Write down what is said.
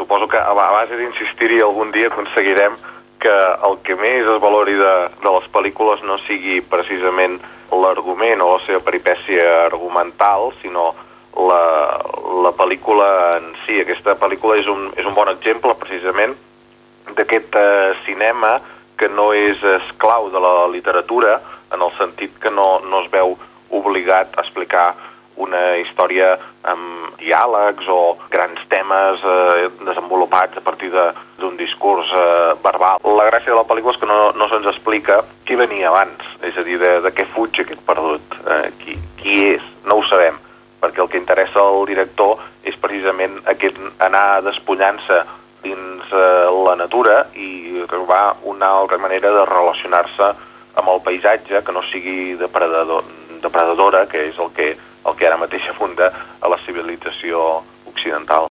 suposo que a base d'insistir-hi algun dia aconseguirem que el que més es valori de les pel·lícules no sigui precisament l'argument o la seva peripècia argumental, sinó la pel·lícula en si. Aquesta pel·lícula és un bon exemple, precisament, d'aquest cinema que no és esclau de la literatura, en el sentit que no es veu obligat a explicar una història amb diàlegs o grans temes desenvolupats a partir d'un discurs verbal. La gràcia de la pel·lícula és que no se'ns explica qui venia abans, és a dir, de què fuig aquest perdut, qui és, no ho sabem, perquè el que interessa al director és precisament aquest anar despullant-se dins la natura i trobar una altra manera de relacionar-se amb el paisatge que no sigui depredadora, que és el que ara mateix abunda a la civilització occidental.